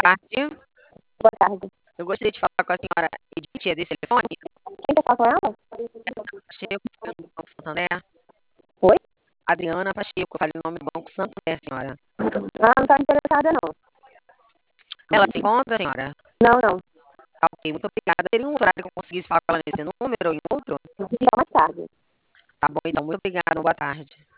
tarde. Boa tarde. Eu gostaria de falar com a senhora Edith, é desse telefone? Quem tá falando com ela? Pacheco, do Banco Santander. Oi? Adriana Pacheco, eu falei o nome do Banco Santander, senhora. Ah, não tá interessada, não. Ela se encontra, senhora? Não, não. Tá, ok, muito obrigada. Teria um horário que eu conseguisse falar com ela nesse número ou em outro? Só mais tarde. Tá bom, então. Muito obrigada. Boa tarde.